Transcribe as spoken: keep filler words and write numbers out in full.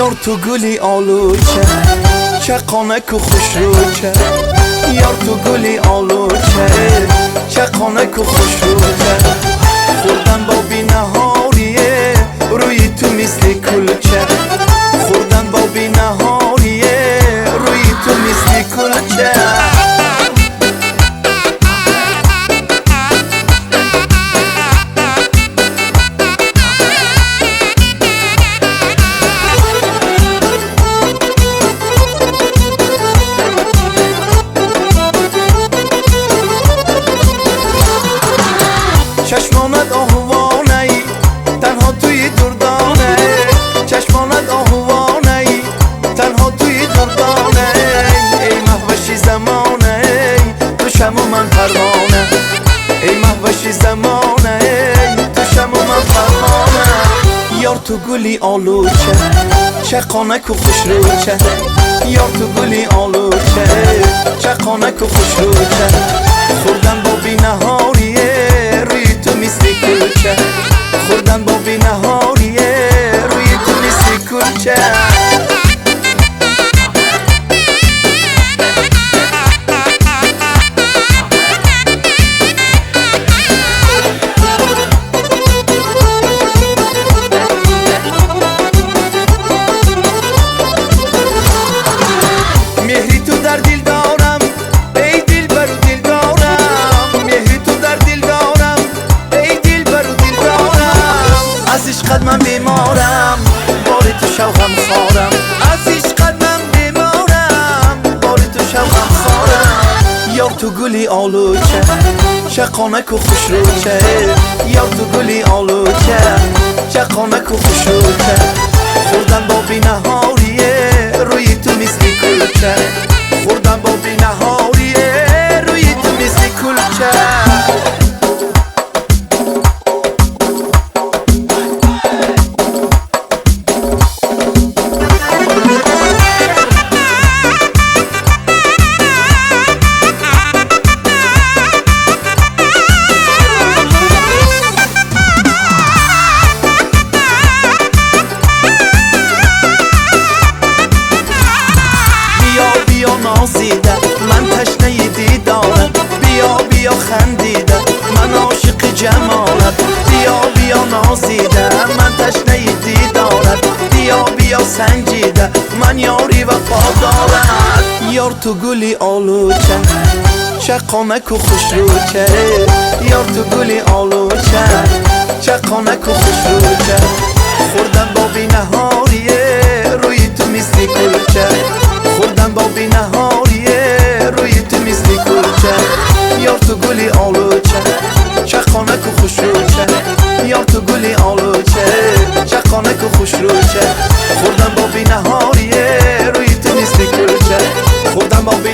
یار تو گلی آلوچه چقانک و خوش روچه یار تو گلی آلوچه چقانک و خوش روچه خوردن با بی نهاریه روی تو مثل کلچه خوردن با بی نهاریه روی تو مثل کلچه چشمانت آهوانه ای تنها توی دردانه چشمانت آهوانه ای تنها توی دردانه ای مهوشی زمانه ای تو شم و من پروانه ای مهوشی زمانه ای تو شم و من پروانه یار تو گلی آلوچه چقانک و خوش روچه یار تو گلی آلوچه چقانک و خوش روچه خوردن با بی نهاریه مثل کلچه خوردن با بی نهاریه روی تو مثل کلچه مهری تو در دل دارم ای دل برو دل دارم مهری تو در دل دارم از عشقت من بیمارم باری تو شوقم خارم از عشقت من بیمارم باری تو شوقم خارم یار تو گلی آلوچه چقانک و خوش روچه یار تو گلی آلوچه چقانک و خوش روچه خوردن با بی نهاریه روی تو مثل کلچه خوردن با بی نهاریه روی تو مثل کلچه نازیده من تشنه دیدارت بیا بیا خندیده من عاشق جمالت بیا بیا نازیده من تشنه دیدارت بیا بیا سنجیده من یاری وفادارت یار تو گلی آلوچه چقانک و خوش روچه یار تو گلی آلوچه چقانک و خوش روچه خوردن با بی نهاریه روی تو مثل کلچه خوردن با بی نهاریه روی تو مثل کلچه یار تو گلی آلوچه چقانک و خوش روچه یار تو گلی آلوچه چقانک و خوش روچه خوردن با بی نهاریه روی تو مثل کلچه خوردن با بی